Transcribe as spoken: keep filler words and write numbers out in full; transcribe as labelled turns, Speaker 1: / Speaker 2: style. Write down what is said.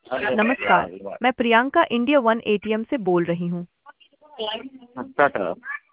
Speaker 1: नमस्कार, मैं Priyanka India one ATM से बोल रही हूँ।
Speaker 2: अच्छा था।